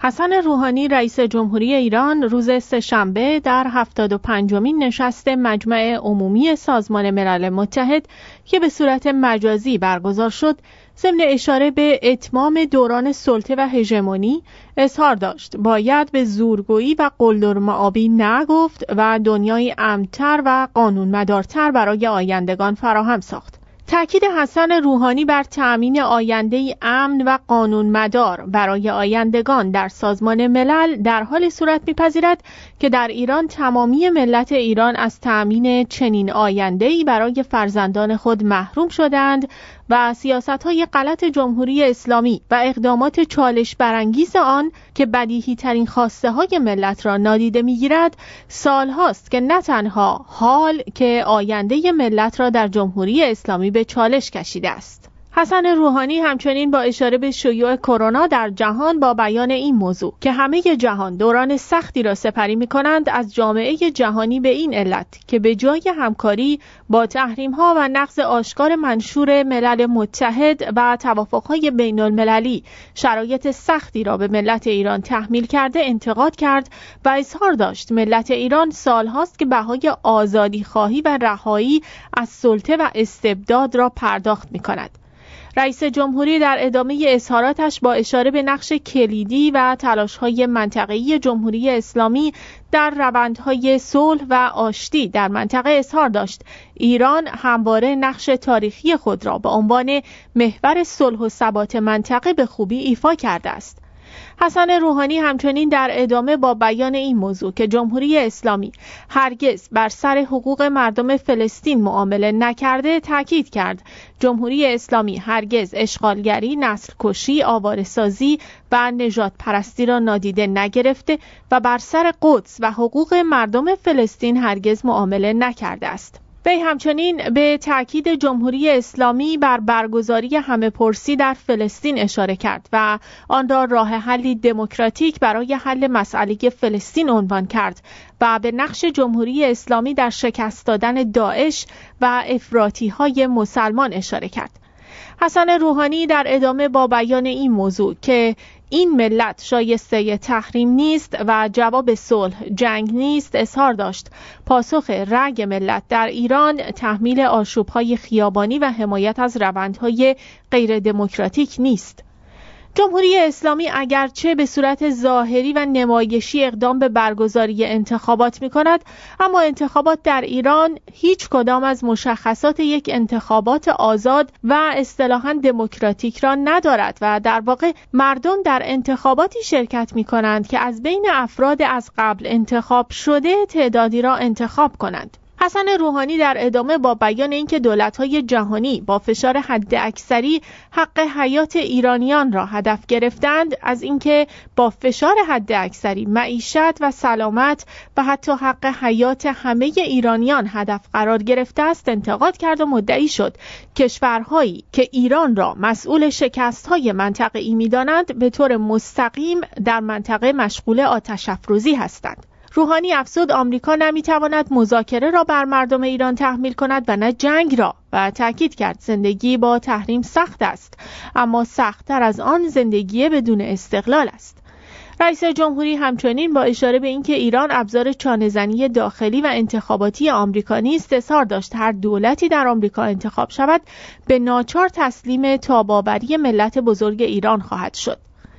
حسن روحانی رئیس جمهوری ایران روز سه‌شنبه در 75مین نشست مجمع عمومی سازمان ملل متحد که به صورت مجازی برگزار شد، ضمن اشاره به اتمام دوران سلطه و هژمونی اظهار داشت باید به زورگویی و قلدرمآبی نگفت و دنیایی امن‌تر و قانون‌مدارتر برای آیندگان فراهم ساخت. تأکید حسن روحانی بر تأمین آینده‌ای امن و قانون‌مدار برای آیندگان در سازمان ملل در حال صورت می‌پذیرد که در ایران تمامی ملت ایران از تأمین چنین آینده‌ای برای فرزندان خود محروم شدند و سیاست‌های غلط جمهوری اسلامی و اقدامات چالش برانگیز آن که بدیهی‌ترین خواسته‌های ملت را نادیده می‌گیرد، سال‌هاست که نه تنها حال که آینده ملت را در جمهوری اسلامی به چالش کشیده است. حسن روحانی همچنین با اشاره به شیوع کرونا در جهان با بیان این موضوع که همه جهان دوران سختی را سپری می‌کنند، از جامعه جهانی به این علت که به جای همکاری با تحریم‌ها و نقض آشکار منشور ملل متحد و توافق‌های بین‌المللی شرایط سختی را به ملت ایران تحمیل کرده انتقاد کرد و اظهار داشت ملت ایران سال‌هاست که بهای آزادی‌خواهی و رهایی از سلطه و استبداد را پرداخت می‌کند. رئیس جمهوری در ادامه اظهاراتش با اشاره به نقش کلیدی و تلاش‌های منطقه‌ای جمهوری اسلامی در روندهای صلح و آشتی در منطقه اظهار داشت ایران همواره نقش تاریخی خود را به عنوان محور صلح و ثبات منطقه به خوبی ایفا کرده است. حسن روحانی همچنین در ادامه با بیان این موضوع که جمهوری اسلامی هرگز بر سر حقوق مردم فلسطین معامله نکرده تاکید کرد جمهوری اسلامی هرگز اشغالگری، نسل‌کشی، آواره‌سازی و نژاد پرستی را نادیده نگرفته و بر سر قدس و حقوق مردم فلسطین هرگز معامله نکرده است. وی همچنین به تأکید جمهوری اسلامی بر برگزاری همه‌پرسی در فلسطین اشاره کرد و آن را راه حلی دموکراتیک برای حل مسئله فلسطین عنوان کرد و به نقش جمهوری اسلامی در شکست دادن داعش و افراطی‌های مسلمان اشاره کرد. حسن روحانی در ادامه با بیان این موضوع که این ملت شایسته تحریم نیست و جواب صلح جنگ نیست اظهار داشت پاسخ رأی ملت در ایران تحمیل آشوب‌های خیابانی و حمایت از روندهای غیر دموکراتیک نیست. جمهوری اسلامی اگرچه به صورت ظاهری و نمایشی اقدام به برگزاری انتخابات می‌کند، اما انتخابات در ایران هیچ کدام از مشخصات یک انتخابات آزاد و اصطلاحاً دموکراتیک را ندارد و در واقع مردم در انتخاباتی شرکت می‌کنند که از بین افراد از قبل انتخاب شده تعدادی را انتخاب کنند. حسن روحانی در ادامه با بیان اینکه دولت‌های جهانی با فشار حداکثری حق حیات ایرانیان را هدف گرفتند، از اینکه با فشار حداکثری معیشت و سلامت و حتی حق حیات همه ایرانیان هدف قرار گرفته است انتقاد کرد و مدعی شد کشورهایی که ایران را مسئول شکست‌های منطقه‌ای می‌دانند به طور مستقیم در منطقه مشغول آتش‌افروزی هستند. روحانی افزود آمریکا نمیتواند مذاکره را بر مردم ایران تحمیل کند و نه جنگ را و تاکید کرد زندگی با تحریم سخت است، اما سخت‌تر از آن زندگی بدون استقلال است. رئیس جمهوری همچنین با اشاره به اینکه ایران ابزار چانه‌زنی داخلی و انتخاباتی آمریکا نیست اظهار داشت هر دولتی در آمریکا انتخاب شود به ناچار تسلیم تاب‌آوری ملت بزرگ ایران خواهد شد.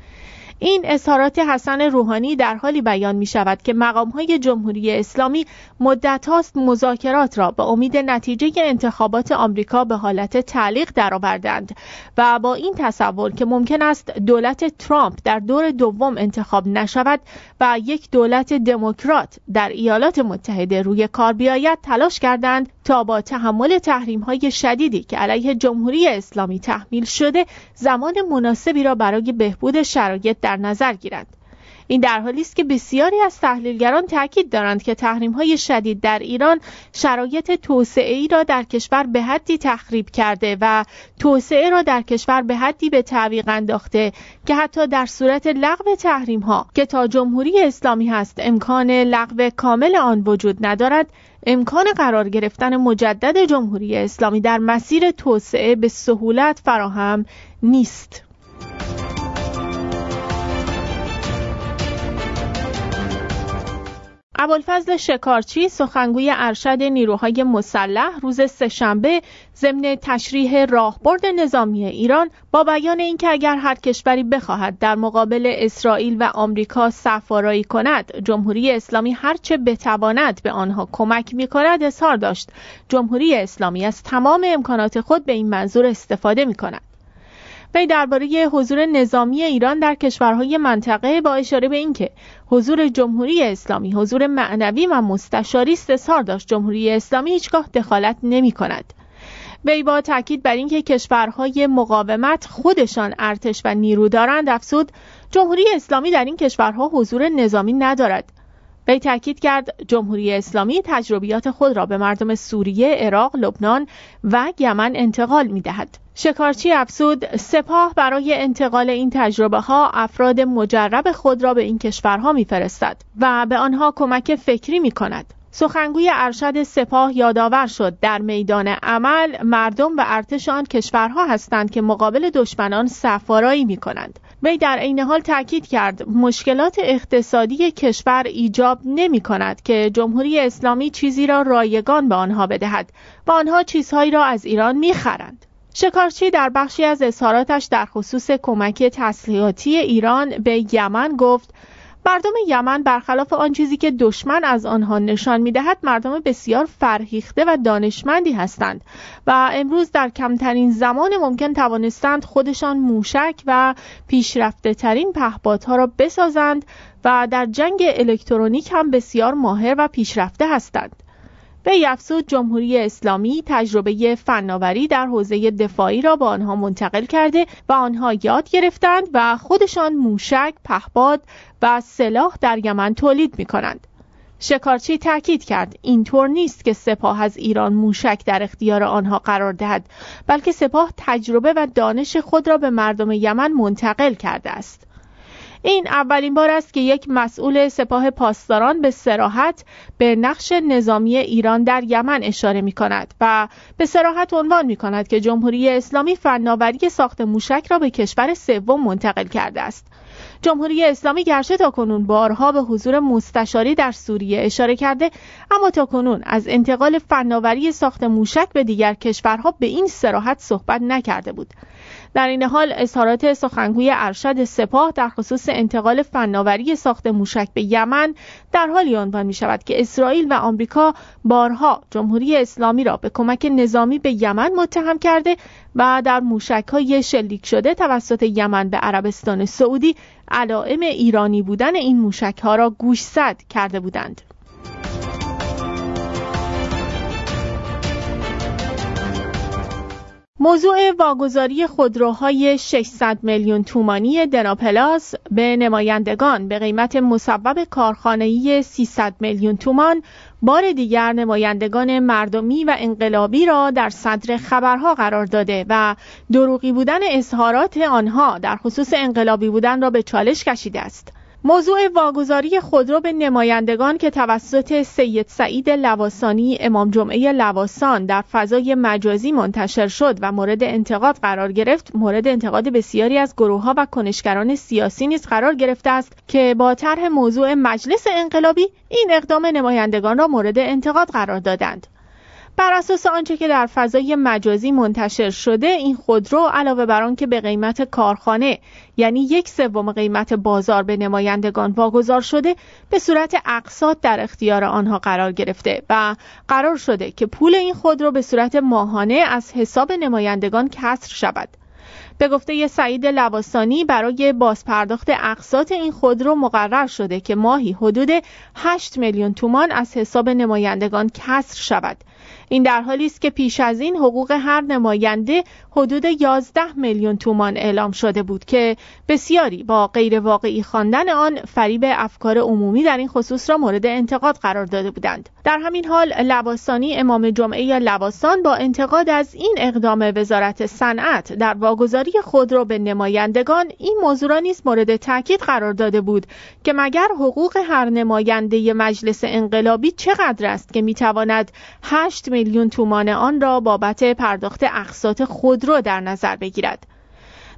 این اظهارات حسن روحانی در حالی بیان می شود که مقام‌های جمهوری اسلامی مدت هاست مذاکرات را به امید نتیجه انتخابات آمریکا به حالت تعلیق درآوردند و با این تصور که ممکن است دولت ترامپ در دور دوم انتخاب نشود و یک دولت دموکرات در ایالات متحده روی کار بیاید تلاش کردند تا با تحمل تحریم‌های شدیدی که علیه جمهوری اسلامی تحمیل شده زمان مناسبی را برای بهبود شرایط در نظر گیرند. این در حالی است که بسیاری از تحلیلگران تاکید دارند که تحریم‌های شدید در ایران شرایط توسعه‌ای را در کشور به حدی تخریب کرده و توسعه را در کشور به حدی به تعویق انداخته که حتی در صورت لغو تحریم‌ها که تا جمهوری اسلامی هست امکان لغو کامل آن وجود ندارد، امکان قرار گرفتن مجدد جمهوری اسلامی در مسیر توسعه به سهولت فراهم نیست. ابوالفضل شکارچی سخنگوی ارشد نیروهای مسلح روز سه‌شنبه ضمن تشریح راهبرد نظامی ایران با بیان اینکه اگر هر کشوری بخواهد در مقابل اسرائیل و آمریکا صف‌آرایی کند، جمهوری اسلامی هرچه بتواند به آنها کمک می‌کند اظهار داشت. جمهوری اسلامی از تمام امکانات خود به این منظور استفاده می‌کند. وی درباره حضور نظامی ایران در کشورهای منطقه با اشاره به اینکه حضور جمهوری اسلامی حضور معنوی و مستشاری است اظهار داشت. جمهوری اسلامی هیچگاه دخالت نمی‌کند. وی با تاکید بر اینکه کشورهای مقاومت خودشان ارتش و نیرو دارند افزود جمهوری اسلامی در این کشورها حضور نظامی ندارد. وی تاکید کرد جمهوری اسلامی تجربیات خود را به مردم سوریه، عراق، لبنان و یمن انتقال می‌دهد. شکارچی افزود سپاه برای انتقال این تجربه ها افراد مجرب خود را به این کشورها می‌فرستد و به آنها کمک فکری می‌کند. سخنگوی ارشد سپاه یادآور شد در میدان عمل مردم و ارتش آن کشورها هستند که مقابل دشمنان صف‌آرایی می‌کنند. وی در عین حال تاکید کرد مشکلات اقتصادی کشور ایجاب نمی‌کند که جمهوری اسلامی چیزی را رایگان به آنها بدهد و آنها چیزهایی را از ایران می‌خرند. شکارچی در بخشی از اظهاراتش در خصوص کمک تسلیحاتی ایران به یمن گفت مردم یمن برخلاف آن چیزی که دشمن از آنها نشان می‌دهد مردم بسیار فرهیخته و دانشمندی هستند و امروز در کمترین زمان ممکن توانستند خودشان موشک و پیشرفته ترین پهپادها را بسازند و در جنگ الکترونیک هم بسیار ماهر و پیشرفته هستند. وی افزود جمهوری اسلامی تجربه فناوری در حوزه دفاعی را به آنها منتقل کرده و آنها یاد گرفتند و خودشان موشک، پهپاد و سلاح در یمن تولید می‌کنند. شکارچی تاکید کرد اینطور نیست که سپاه از ایران موشک در اختیار آنها قرار دهد، بلکه سپاه تجربه و دانش خود را به مردم یمن منتقل کرده است. این اولین بار است که یک مسئول سپاه پاسداران به صراحت به نقش نظامی ایران در یمن اشاره می کند و به صراحت عنوان می کند که جمهوری اسلامی فناوری ساخت موشک را به کشور سوم منتقل کرده است. جمهوری اسلامی گرچه تاکنون بارها به حضور مستشاری در سوریه اشاره کرده، اما تاکنون از انتقال فناوری ساخت موشک به دیگر کشورها به این صراحت صحبت نکرده بود. در این حال اظهارات سخنگوی ارشد سپاه در خصوص انتقال فناوری ساخت موشک به یمن در حالی عنوان می شود که اسرائیل و آمریکا بارها جمهوری اسلامی را به کمک نظامی به یمن متهم کرده و در موشک‌های شلیک شده توسط یمن به عربستان سعودی علائم ایرانی بودن این موشک‌ها را گوشزد کرده بودند. موضوع واگذاری خودروهای 600 میلیون تومانی دناپلاس به نمایندگان به قیمت مصوب کارخانه‌ای 300 میلیون تومان بار دیگر نمایندگان مردمی و انقلابی را در صدر خبرها قرار داده و دروغی بودن اظهارات آنها در خصوص انقلابی بودن را به چالش کشیده است. موضوع واگذاری خودرو به نمایندگان که توسط سید سعید لواسانی امام جمعه لواسان در فضای مجازی منتشر شد و مورد انتقاد قرار گرفت، مورد انتقاد بسیاری از گروه‌ها و کنشگران سیاسی نیز قرار گرفته است که با طرح موضوع مجلس انقلابی این اقدام نمایندگان را مورد انتقاد قرار دادند. بر اساس آنچه که در فضای مجازی منتشر شده، این خودرو علاوه بر آن که به قیمت کارخانه یعنی 1/3 قیمت بازار به نمایندگان واگذار شده، به صورت اقساط در اختیار آنها قرار گرفته و قرار شده که پول این خودرو به صورت ماهانه از حساب نمایندگان کسر شود. به گفته سعید لواسانی برای بازپرداخت اقساط این خودرو مقرر شده که ماهی حدود 8 میلیون تومان از حساب نمایندگان کسر شود. این در حالی است که پیش از این حقوق هر نماینده حدود 11 میلیون تومان اعلام شده بود که بسیاری با غیر واقعی خواندن آن فریب افکار عمومی در این خصوص را مورد انتقاد قرار داده بودند. در همین حال لواسانی امام جمعه لواسان با انتقاد از این اقدام وزارت صنعت در واگذاری خودرو به نمایندگان این موضوع را نیز مورد تاکید قرار داده بود که مگر حقوق هر نماینده مجلس انقلابی چقدر است که میتواند 8 میلیون تومان آن را بابت پرداخت اقساط خودرو در نظر بگیرد.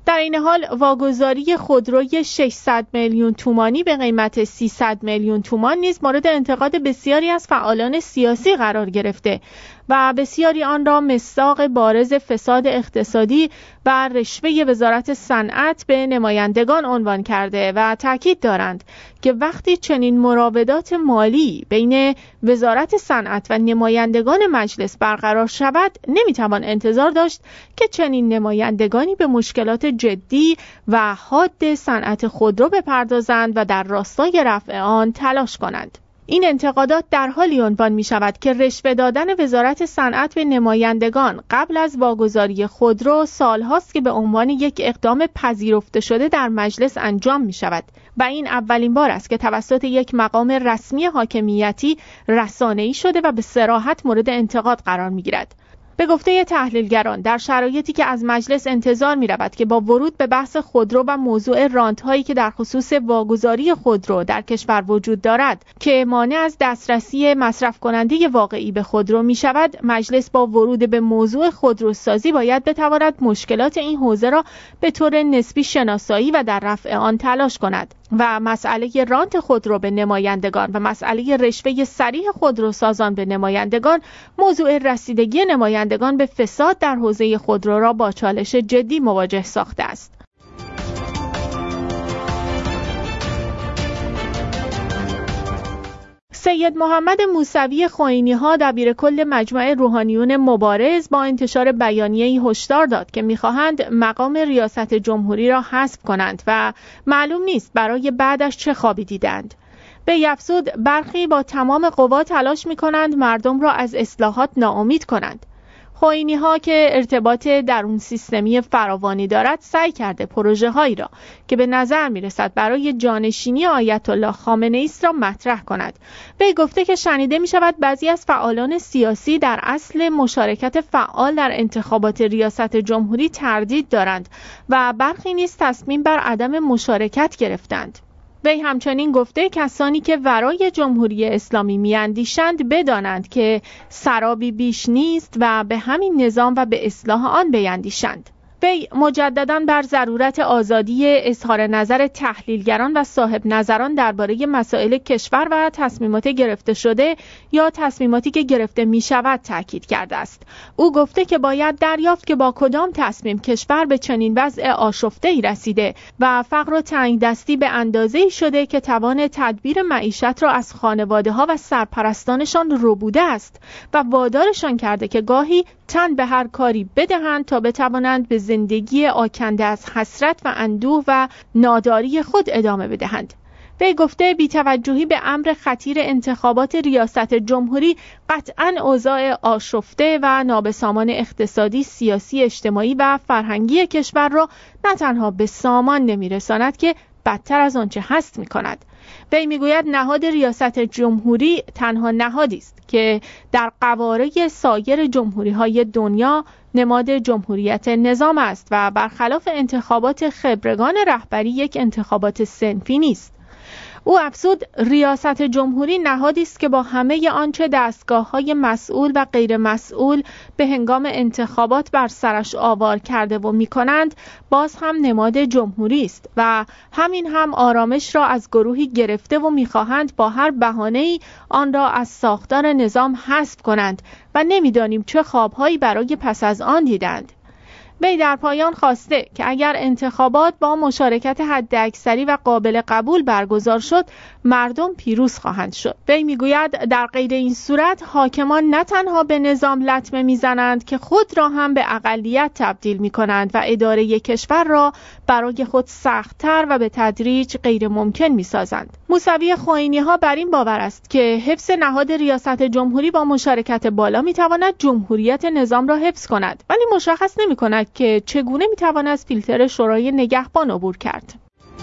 در این حال واگذاری خودروی 600 میلیون تومانی به قیمت 300 میلیون تومان نیز مورد انتقاد بسیاری از فعالان سیاسی قرار گرفته و بسیاری آن را مصداق بارز فساد اقتصادی و رشوه وزارت صنعت به نمایندگان عنوان کرده و تاکید دارند که وقتی چنین مراودات مالی بین وزارت صنعت و نمایندگان مجلس برقرار شود، نمیتوان انتظار داشت که چنین نمایندگانی به مشکلات جدی و حاد صنعت خودرو بپردازند و در راستای رفع آن تلاش کنند. این انتقادات در حالی عنوان می شود که رشوه دادن وزارت صنعت به نمایندگان قبل از واگذاری خودرو سالهاست که به عنوان یک اقدام پذیرفته شده در مجلس انجام می شود و این اولین بار است که توسط یک مقام رسمی حاکمیتی رسانه‌ای شده و به صراحت مورد انتقاد قرار می گیرد. به گفته تحلیلگران، در شرایطی که از مجلس انتظار می رود که با ورود به بحث خودرو و موضوع رانت‌هایی که در خصوص واگذاری خودرو در کشور وجود دارد که مانع از دسترسی مصرف کننده واقعی به خودرو می شود، مجلس با ورود به موضوع خودروسازی باید بتواند مشکلات این حوزه را به طور نسبی شناسایی و در رفع آن تلاش کند و مسئله رانت خودرو به نمایندگان و مسئله رشوه صریح خودروسازان به نمایندگان موضوع رسیدگی نمایندگان به فساد در حوزه خودرو را با چالش جدی مواجه ساخته است. سید محمد موسوی خوئینی‌ها دبیرکل مجمع روحانیون مبارز با انتشار بیانیه‌ای هشدار داد که می‌خواهند مقام ریاست جمهوری را حذف کنند و معلوم نیست برای بعدش چه خوابی دیدند. به افزود برخی با تمام قوا تلاش می‌کنند مردم را از اصلاحات ناامید کنند. خوئینی‌ها که ارتباط درون سیستمی فراوانی دارد سعی کرده پروژه‌هایی را که به نظر می‌رسد برای جانشینی آیت الله خامنه‌ای است را مطرح کند. وی گفته که شنیده می‌شود بعضی از فعالان سیاسی در اصل مشارکت فعال در انتخابات ریاست جمهوری تردید دارند و برخی نیز تصمیم بر عدم مشارکت گرفتند. وی همچنین گفته کسانی که ورای جمهوری اسلامی میاندیشند بدانند که سرابی بیش نیست و به همین نظام و به اصلاح آن بیندیشند. وی مجدداً بر ضرورت آزادی اظهار نظر تحلیلگران و صاحب نظران درباره مسائل کشور و تصمیمات گرفته شده یا تصمیماتی که گرفته می شود تاکید کرده است. او گفته که باید دریافت که با کدام تصمیم کشور به چنین وضع آشفته‌ای رسیده و فقر و تنگدستی به اندازه‌ای شده که توان تدبیر معیشت را از خانواده‌ها و سرپرستانشان ربوده است و وادارشان کرده که گاهی تن به هر کاری بدهند تا بتوانند به زندگی آکنده از حسرت و اندوه و ناداری خود ادامه بدهند. وی گفته بی‌توجهی به امر خطیر انتخابات ریاست جمهوری قطعاً اوضاع آشفته و نابسامان اقتصادی، سیاسی، اجتماعی و فرهنگی کشور را نه تنها به سامان نمی‌رساند که بدتر از آنچه هست می‌کند. وی میگوید نهاد ریاست جمهوری تنها نهادی است که در قواره سایر جمهوری‌های دنیا نماد جمهوریت نظام است و برخلاف انتخابات خبرگان رهبری یک انتخابات صنفی نیست. او افزود ریاست جمهوری نهادی است که با همه آنچه دستگاه‌های مسئول و غیر مسئول به هنگام انتخابات بر سرش آوار کرده و می‌کنند باز هم نماد جمهوری است و همین هم آرامش را از گروهی گرفته و می‌خواهند با هر بهانه‌ای آن را از ساختار نظام حذف کنند و نمی‌دانیم چه خواب‌هایی برای پس از آن دیدند. وی در پایان خواسته که اگر انتخابات با مشارکت حداکثری و قابل قبول برگزار شد، مردم پیروز خواهند شد. وی میگوید در غیر این صورت حاکمان نه تنها به نظام لطمه میزنند که خود را هم به اقلیت تبدیل میکنند و اداره کشور را برای خود سخت‌تر و به تدریج غیر ممکن میسازند. موسوی خوئینی‌ها بر این باور است که حفظ نهاد ریاست جمهوری با مشارکت بالا میتواند جمهوریت نظام را حفظ کند، ولی مشخص نمی‌کند که چگونه میتواند از فیلتر شورای نگهبان عبور کرد.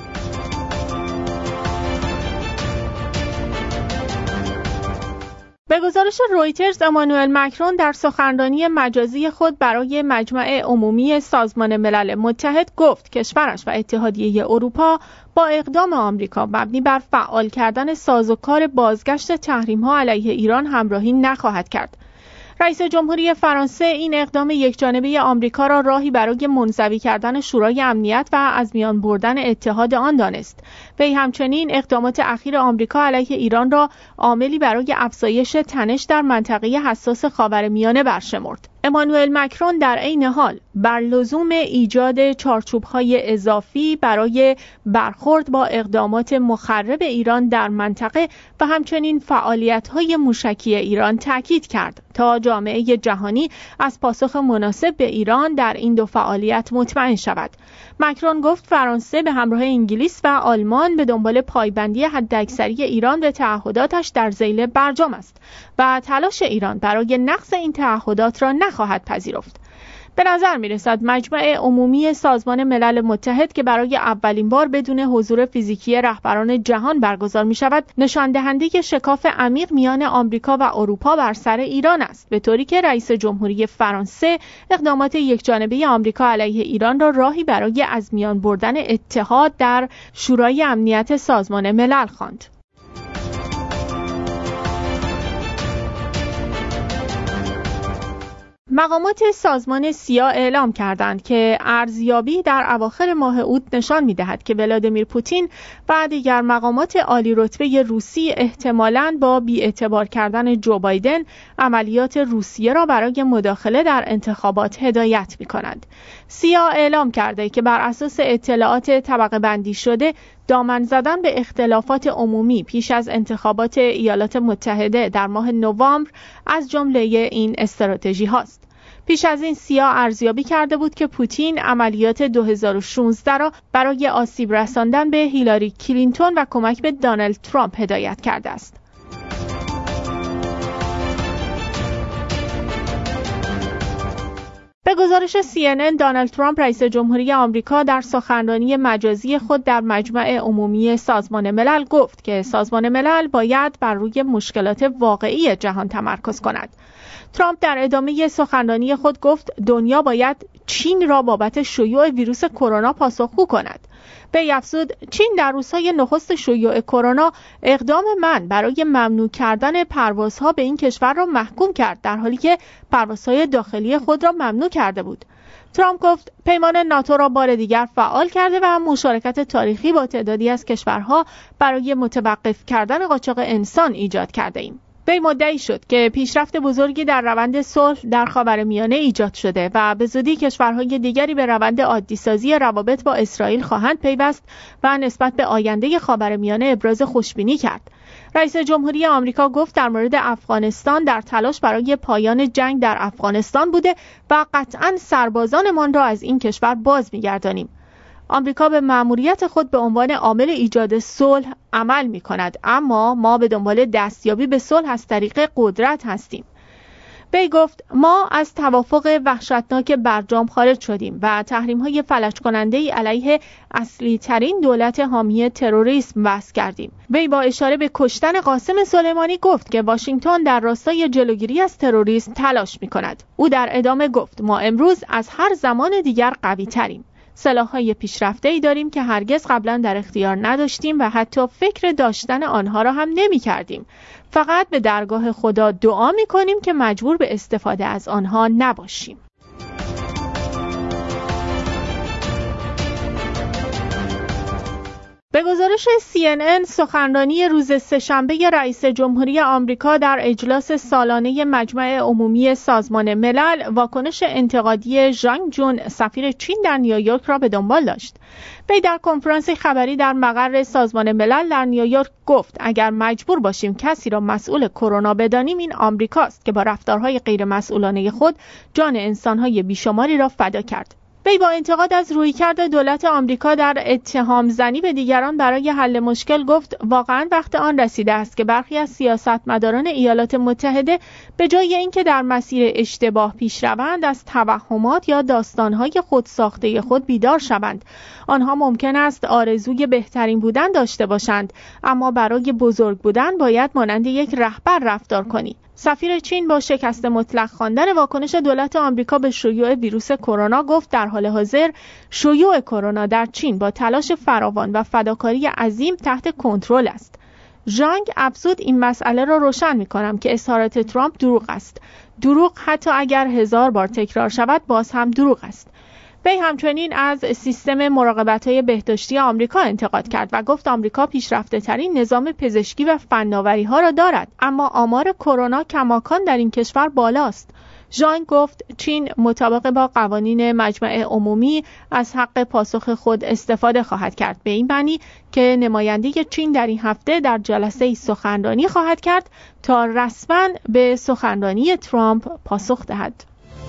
به گزارش رویترز، امانوئل مکرون در سخنرانی مجازی خود برای مجمع عمومی سازمان ملل متحد گفت کشورش و اتحادیه اروپا با اقدام آمریکا مبنی بر فعال کردن سازوکار بازگشت تحریم‌ها علیه ایران همراهی نخواهد کرد. رئیس جمهوری فرانسه این اقدام یکجانبه آمریکا را راهی برای منزوی کردن شورای امنیت و از میان بردن اتحاد آن دانست. وی همچنین اقدامات اخیر آمریکا علیه ایران را عاملی برای افزایش تنش در منطقه حساس خاورمیانه برشمرد. امانوئل مکرون در عین حال بر لزوم ایجاد چارچوب‌های اضافی برای برخورد با اقدامات مخرب ایران در منطقه و همچنین فعالیت‌های موشکی ایران تاکید کرد تا جامعه جهانی از پاسخ مناسب به ایران در این دو فعالیت مطمئن شود. مکرون گفت فرانسه به همراه انگلیس و آلمان به دنبال پایبندی حداکثری ایران به تعهداتش در ذیل برجام است و تلاش ایران برای نقض این تعهدات را نخواهد پذیرفت. به نظر می‌رسد مجمع عمومی سازمان ملل متحد که برای اولین بار بدون حضور فیزیکی رهبران جهان برگزار می‌شود، نشان دهنده شکاف عمیق میان آمریکا و اروپا بر سر ایران است، به طوری که رئیس جمهوری فرانسه اقدامات یکجانبه آمریکا علیه ایران را راهی برای از میان بردن اتحاد در شورای امنیت سازمان ملل خواند. مقامات سازمان سیا اعلام کردند که ارزیابی در اواخر ماه اوت نشان می‌دهد که ولادیمیر پوتین و دیگر مقامات عالی رتبه روسی احتمالاً با بی‌اعتبار کردن جو بایدن عملیات روسیه را برای مداخله در انتخابات هدایت می‌کنند. سیا اعلام کرده که بر اساس اطلاعات طبقه بندی شده دامن زدن به اختلافات عمومی پیش از انتخابات ایالات متحده در ماه نوامبر از جمله این استراتژی هاست. پیش از این سیا ارزیابی کرده بود که پوتین عملیات 2016 را برای آسیب رساندن به هیلاری کلینتون و کمک به دونالد ترامپ هدایت کرده است. به گزارش CNN، دونالد ترامپ رئیس جمهوری آمریکا در سخنرانی مجازی خود در مجمع عمومی سازمان ملل گفت که سازمان ملل باید بر روی مشکلات واقعی جهان تمرکز کند. ترامپ در ادامه سخنرانی خود گفت دنیا باید چین را بابت شیوع ویروس کرونا پاسخگو کند. وی افزود چین در روزهای نخست شیوع کرونا اقدام من برای ممنوع کردن پروازها به این کشور را محکوم کرد، در حالی که پروازهای داخلی خود را ممنوع کرده بود. ترامپ گفت پیمان ناتو را بار دیگر فعال کرده و مشارکت تاریخی با تعدادی از کشورها برای متوقف کردن قاچاق انسان ایجاد کرده ایم. وی مدعی شد که پیشرفت بزرگی در روند صلح در خاورمیانه ایجاد شده و به زودی کشورهای دیگری به روند عادی‌سازی روابط با اسرائیل خواهند پیوست و نسبت به آینده خاورمیانه ابراز خوشبینی کرد. رئیس جمهوری آمریکا گفت در مورد افغانستان در تلاش برای پایان جنگ در افغانستان بوده و قطعاً سربازانمان را از این کشور باز می‌گردانیم. آمریکا به مأموریت خود به عنوان عامل ایجاد صلح عمل می‌کند، اما ما به دنبال دستیابی به صلح از طریق قدرت هستیم. وی گفت ما از توافق وحشتناک برجام خارج شدیم و تحریم‌های فلج کننده‌ای علیه اصلی ترین دولت حامی تروریسم وضع کردیم. وی با اشاره به کشتن قاسم سلیمانی گفت که واشنگتن در راستای جلوگیری از تروریسم تلاش می‌کند. او در ادامه گفت ما امروز از هر زمان دیگر قوی‌تریم. سلاح‌های پیشرفته‌ای داریم که هرگز قبلا در اختیار نداشتیم و حتی فکر داشتن آنها را هم نمی‌کردیم. فقط به درگاه خدا دعا می‌کنیم که مجبور به استفاده از آنها نباشیم. به گزارش CNN، سخنرانی روز سه‌شنبه رئیس جمهوری آمریکا در اجلاس سالانه مجمع عمومی سازمان ملل واکنش انتقادی ژانگ جون، سفیر چین در نیویورک را به دنبال داشت. وی در کنفرانس خبری در مقر سازمان ملل در نیویورک گفت اگر مجبور باشیم کسی را مسئول کرونا بدانیم این آمریکاست که با رفتارهای غیر مسئولانه خود جان انسان‌های بیشماری را فدا کرد. وی با انتقاد از رویکرد دولت آمریکا در اتهام زنی به دیگران برای حل مشکل گفت واقعا وقت آن رسیده است که برخی از سیاستمداران ایالات متحده به جای اینکه در مسیر اشتباه پیش روند از توهمات یا داستانهای خودساخته خود بیدار شوند. آنها ممکن است آرزوی بهترین بودن داشته باشند، اما برای بزرگ بودن باید مانند یک رهبر رفتار کنی. سفیر چین با شکست مطلق خواندن واکنش دولت آمریکا به شیوع ویروس کرونا گفت در حال حاضر شیوع کرونا در چین با تلاش فراوان و فداکاری عظیم تحت کنترل است. ژانگ افزود این مسئله را روشن می‌کنم که اظهارات ترامپ دروغ است. دروغ حتی اگر 1000 بار تکرار شود باز هم دروغ است. وی همچنین از سیستم مراقبت‌های بهداشتی آمریکا انتقاد کرد و گفت آمریکا پیشرفته‌ترین نظام پزشکی و فناوری‌ها را دارد، اما آمار کرونا کماکان در این کشور بالاست. ژانگ گفت چین مطابق با قوانین مجمع عمومی از حق پاسخ خود استفاده خواهد کرد، به این معنی که نماینده چین در این هفته در جلسه سخنرانی خواهد کرد تا رسما به سخنرانی ترامپ پاسخ دهد.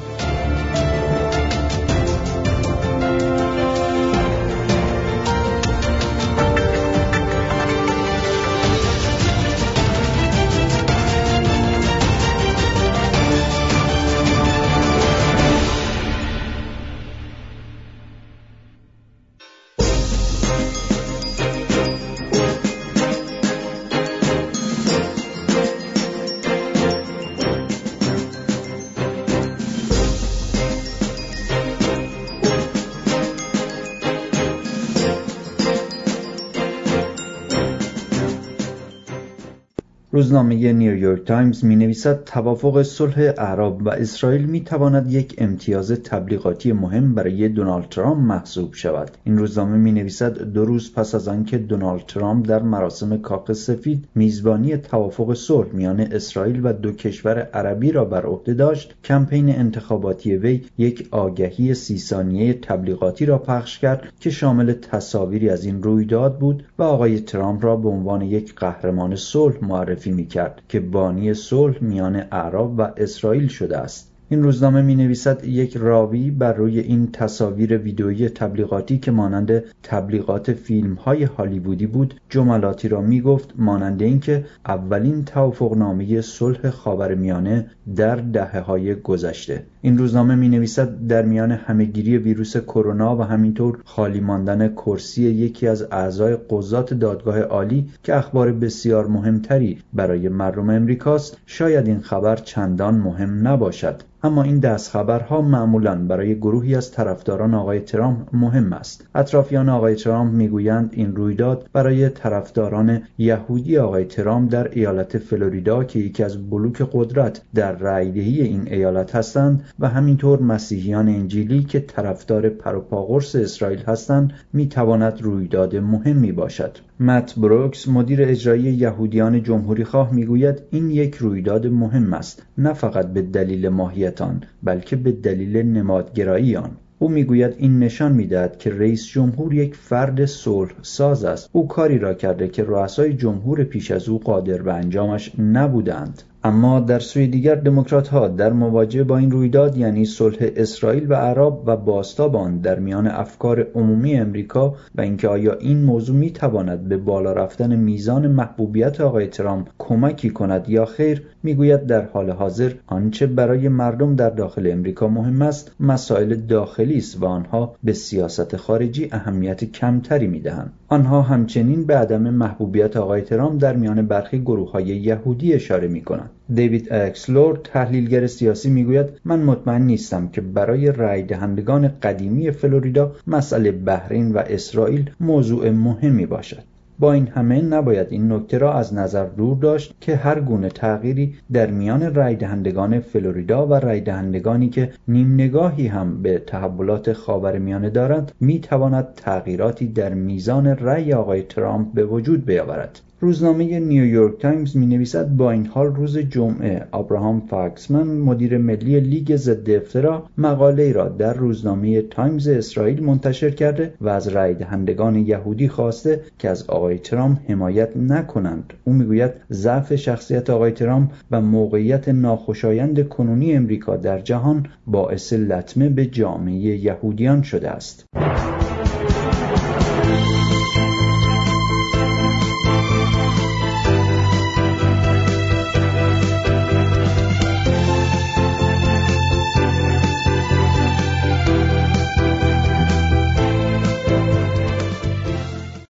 روزنامه نیویورک تایمز می‌نویسد توافق صلح اعراب و اسرائیل می‌تواند یک امتیاز تبلیغاتی مهم برای دونالد ترامپ محسوب شود. این روزنامه می‌نویسد 2 روز پس از آنکه دونالد ترامپ در مراسم کاخ سفید میزبانی توافق صلح میان اسرائیل و 2 کشور عربی را بر عهده داشت، کمپین انتخاباتی وی یک آگهی 30 ثانیه‌ای تبلیغاتی را پخش کرد که شامل تصاویری از این رویداد بود و آقای ترامپ را به عنوان یک قهرمان صلح معرفی می‌کرد که بانی صلح میان اعراب و اسرائیل شده است. این روزنامه می‌نویسد یک راوی بر روی این تصاویر ویدئویی تبلیغاتی که مانند تبلیغات فیلم‌های هالیوودی بود جملاتی را می‌گفت مانند اینکه اولین توافقنامه صلح خاورمیانه در دهه‌های گذشته. این روزنامه می‌نویسد در میان همه‌گیری ویروس کرونا و همینطور خالی ماندن کرسی یکی از اعضای قضات دادگاه عالی که اخبار بسیار مهمتری برای مردم امریکاست، شاید این خبر چندان مهم نباشد. اما این دستخبرها معمولاً برای گروهی از طرفداران آقای ترامپ مهم است. اطرافیان آقای ترامپ میگویند این رویداد برای طرفداران یهودی آقای ترامپ در ایالت فلوریدا که یکی از بلوک قدرت در رأی‌دهی این ایالت هستند و همینطور مسیحیان انجیلی که طرفدار پروپاقرص اسرائیل هستند میتواند رویداد مهمی باشد. مت بروکس مدیر اجرایی یهودیان جمهوری‌خواه میگوید این یک رویداد مهم است، نه فقط به دلیل ماهیت آن بلکه به دلیل نمادگرایی آن. او میگوید این نشان میدهد که رئیس جمهور یک فرد صلح ساز است. او کاری را کرده که رؤسای جمهور پیش از او قادر به انجامش نبودند. اما در سوی دیگر دموکرات‌ها در مواجهه با این رویداد یعنی صلح اسرائیل و عرب و بازتاب آن در میان افکار عمومی امریکا و اینکه آیا این موضوع میتواند به بالا رفتن میزان محبوبیت آقای ترامپ کمکی کند یا خیر، میگوید در حال حاضر آنچه برای مردم در داخل امریکا مهم است مسائل داخلی است و آنها به سیاست خارجی اهمیت کمتری میدهند. آنها همچنین به عدم محبوبیت آقای ترامپ در میان برخی گروه‌های یهودی اشاره می‌کنند. دیوید اکسلور تحلیلگر سیاسی میگوید من مطمئن نیستم که برای رای دهندگان قدیمی فلوریدا مسئله بحرین و اسرائیل موضوع مهمی باشد. با این همه نباید این نکته را از نظر دور داشت که هر گونه تغییری در میان رای دهندگان فلوریدا و رای دهندگانی که نیم نگاهی هم به تحولات خاورمیانه دارند میتواند تغییراتی در میزان رای آقای ترامپ به وجود بیاورد. روزنامه نیویورک تایمز می‌نویسد با این حال روز جمعه ابراهام فاکسمن مدیر ملی لیگ ضد افترا مقاله‌ای را در روزنامه تایمز اسرائیل منتشر کرده و از رای دهندگان یهودی خواسته که از آقای ترامپ حمایت نکنند. او میگوید ضعف شخصیت آقای ترامپ و موقعیت ناخوشایند کنونی امریکا در جهان باعث لطمه به جامعه یهودیان شده است.